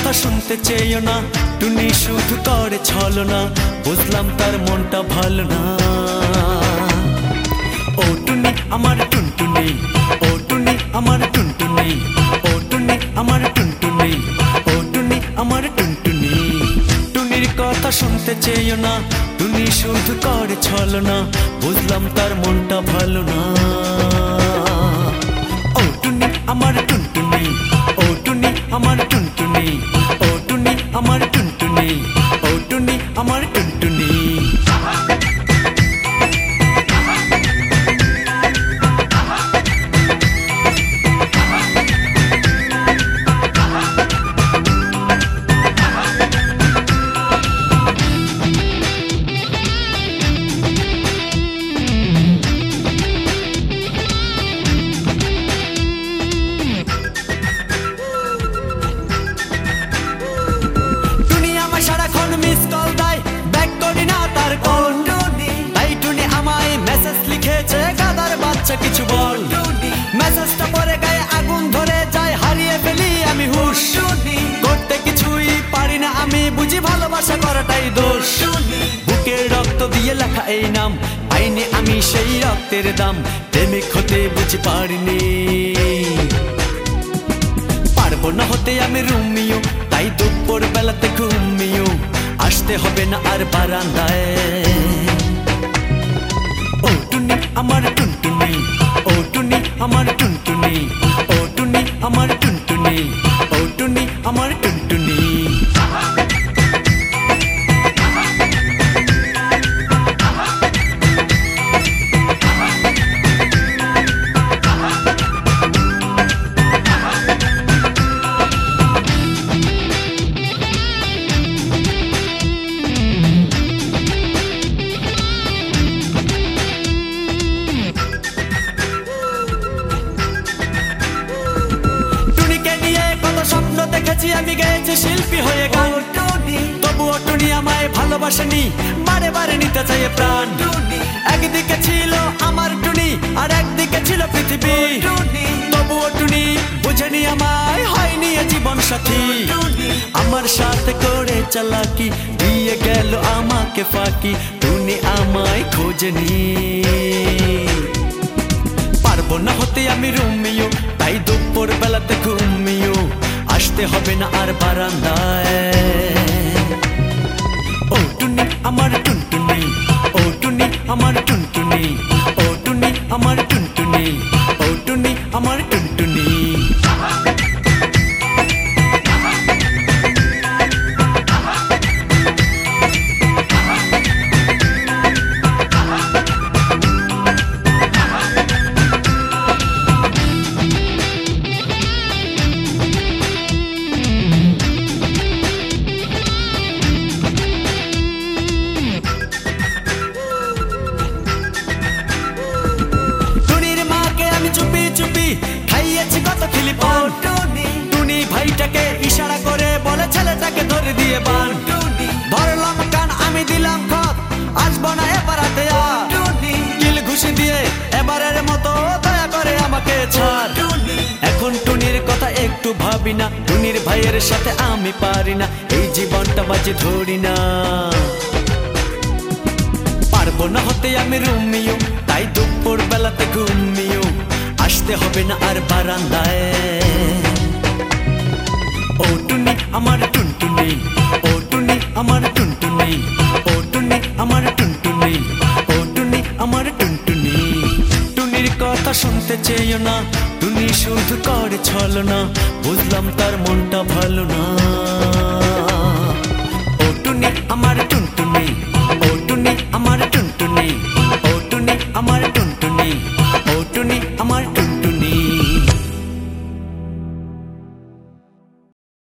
কথা শুনতে চেয়েও না, টুনি শুধু করে ছলনা, বুঝলাম তার মনটা ভালো না। ও টুনি আমার টুনটুনি, ও টুনি আমার টুনটুনি, ও টুনি আমার টুনটুনি, ও টুনি আমার টুনটুনি। টুনির কথা শুনতে চেয়েও না, টুনি শুধু করে ছলনা, বুঝলাম তার মনটা ভালো না। ও টুনি আমার টুনটুনি, ও টুনি আমার টুনটুনি, ও টুনি আমার টুনটুনি, ও টুনি আমার টুনটুনি। সারাক্ষণ মিস কল দেয়, ব্যাক করি না তার কল। তাই টুনি আমায় মেসেজ লিখেছে, গাদার বাচ্চা কিছু বল। মেসেজটা পরে গায়ে আগুন ধরে যায়, হারিয়ে ফেলি আমি হুশ। করতে কিছুই পারি না আমি, বুঝি ভালোবাসা করাটাই দোষ। বুকের রক্ত দিয়ে লেখা এই নাম, পাইনি আমি সেই রক্তের দাম। প্রেমিক হতে বুঝি পারিনি, পারবো না হতে আমি রোমিও। তাই দুপুর বেলাতে ঘুমিও, আসতে হবে না আর বারান্দায়। ও টুনি আমার টুনটুনি, ও টুনি আমার টুনটুনি, ও টুনি আমার টুনটুনি, ও টুনি আমার টুনটুনি। স্বপ্ন দেখেছি আমি, গেয়েছি শিল্পী হয়ে গান। তবুও টুনি আমায় ভালোবাসেনি, বারে বারে নিতে চাইয়ে প্রাণ। একদিকে ছিল আমার টুনি, আর একদিকে ছিল পৃথিবী। তবুও টুনি বুঝেনি আমায়, হয়নি এ জীবন সাথী। আমার সাথে করে চালাকি, দিয়ে গেল আমাকে ফাঁকি। টুনি আমায় খোঁজেনি, পারবো না হতে আমি রোমিও। তাই দুপুর বেলাতে ঘুমিও, আসতে হবে না আর বারান্দায়। ও টুনি আমার টুনটুনি, ও টুনি আমার টুনটুনি, ও টুনি আমার টুনটুনি, ও টুনি আমার টুনটুনি। খাইয়েছি কত খিলিপান, টুনি ভাইটাকে ইশারা করে বলে ছেলেটাকে ধরে দিয়ে বান। ধরলাম কান আমি দিলাম খত, আসবো না এবার হাতে আর। কিল ঘুষি দিয়ে এবারের মতো দয়া করে আমাকে ছাড়। এখন টুনির কথা একটু ভাবি না, টুনির ভাইয়ের সাথে আমি পারি না, এই জীবনটা বাজি ধরি না। পারবো না হতে আমি রোমিও, তাই দুপুর বেলাতে ঘুমিও, আসতে হবে না আর বারান্দায়। ও টুনি আমার টুনটুনি, ও টুনি আমার টুনটুনি, ও টুনি আমার টুনটুনি, ও টুনি আমার টুনটুনি। টুনির কথা শুনতে চেয়েও না, টুনি শুধু করে ছলনা, বুঝলাম তার মনটা ভালো না। ও টুনি আমার টুনটুনি, ও টুনি আমার